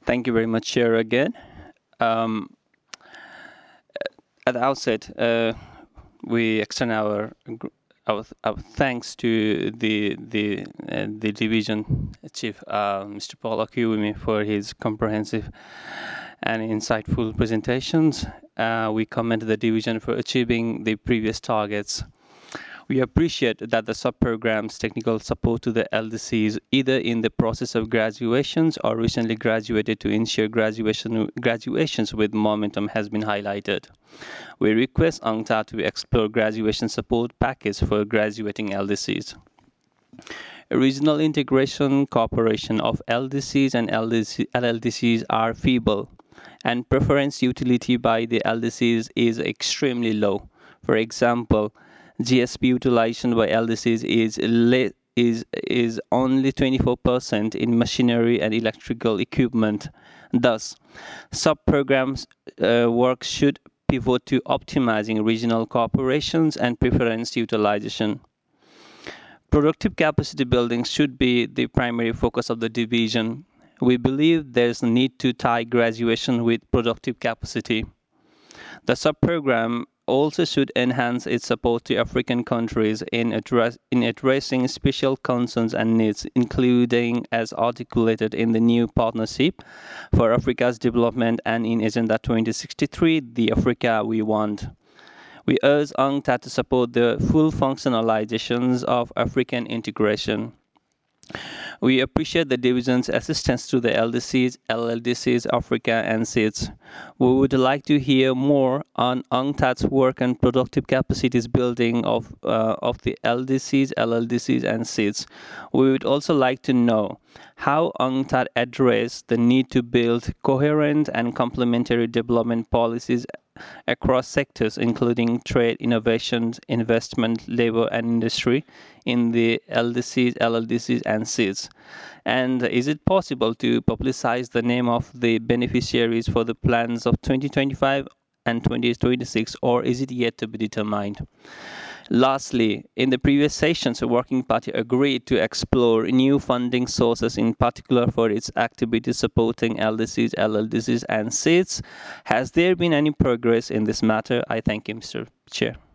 Thank you very much, Chair, again. Um, at the outset, we extend our thanks to the division chief, Mr. Paul Akiwumi, for his comprehensive and insightful presentations. We commend the division for achieving the previous targets. We appreciate that the sub-program's technical support to the LDCs, either in the process of graduations or recently graduated to ensure graduations with momentum, has been highlighted. We request UNCTAD to explore graduation support package for graduating LDCs. Regional integration cooperation of LDCs and LLDCs are feeble, and preference utility by the LDCs is extremely low. For example, GSP utilization by LDCs is only 24% in machinery and electrical equipment. Thus, sub-programs work should pivot to optimizing regional cooperations and preference utilization. Productive capacity building should be the primary focus of the division. We believe there's a need to tie graduation with productive capacity. The sub-program also should enhance its support to African countries in addressing special concerns and needs, including as articulated in the new Partnership for Africa's Development and in Agenda 2063, the Africa we want. We urge UNCTAD to support the full functionalizations of African integration. We appreciate the division's assistance to the LDCs, LLDCs, Africa, and SEEDS. We would like to hear more on UNCTAD's work and productive capacities building of the LDCs, LLDCs, and SEEDS. We would also like to know how UNCTAD addressed the need to build coherent and complementary development policies across sectors, including trade, innovations, investment, labor, and industry in the LDCs, LLDCs, and SEEDS? And is it possible to publicize the name of the beneficiaries for the plans of 2025 and 2026, or is it yet to be determined? Lastly, in the previous sessions, the Working Party agreed to explore new funding sources, in particular for its activities supporting LDCs, LLDCs, and SEEDS. Has there been any progress in this matter? I thank you, Mr. Chair.